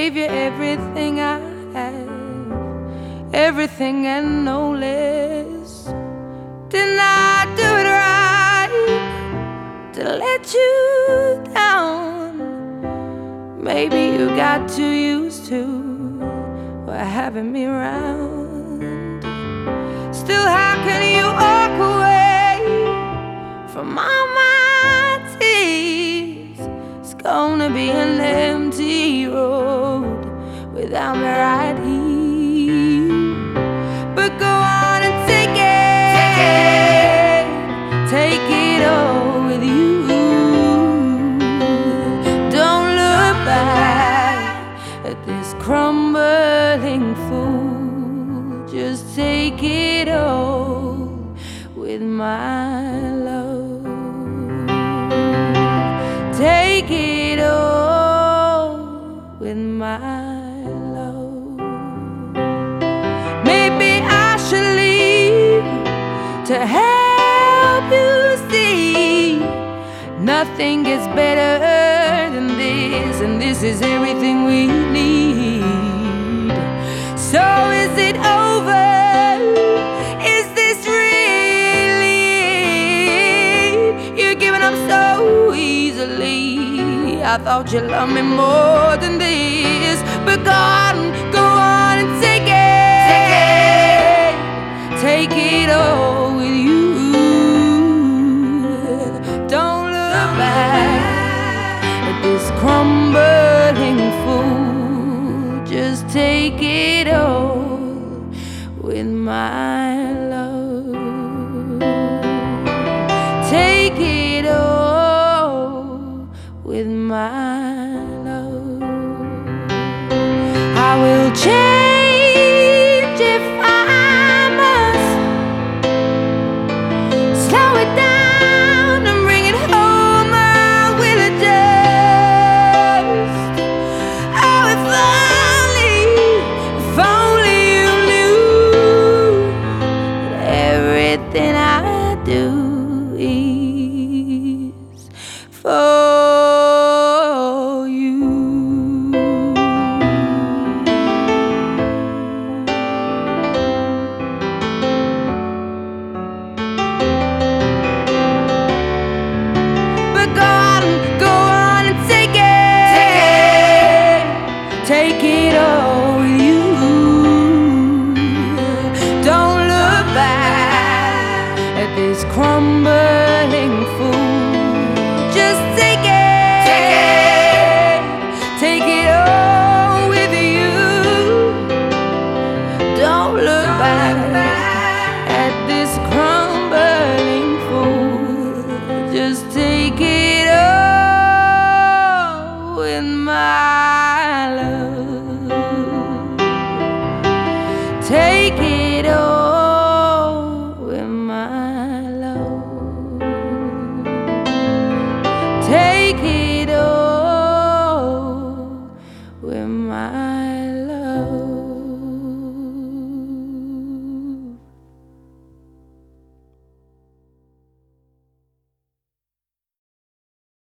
gave you everything I have, everything and no less. Didn't I do it right to let you down? Maybe you got too used to having me around. Still, how can you walk away from all my tears? It's gonna be an empty road without me right here. But go on and take it all with you. Don't look back at this crumbling fool. Just take it all with my love. Take it all with my love. Maybe I should leave to help you see nothing gets better than this, and this is everything we need. So is it over? Is this really it? You're giving up so easily. I thought you loved me more than this. But go on and take it. Take it all with you. Don't look back at this crumbling fool. Just take it all with my love. Take it all with my love. I will change if I must. Slow it down and bring it home. I will adjust. Oh, if only you knew that everything I do is for you. But go on and take it. Take it all with you. Don't look back at this crumbling fool. Just take it. Take it all with you. Don't look back at this crumbling fool. Just take it all with my love. Take it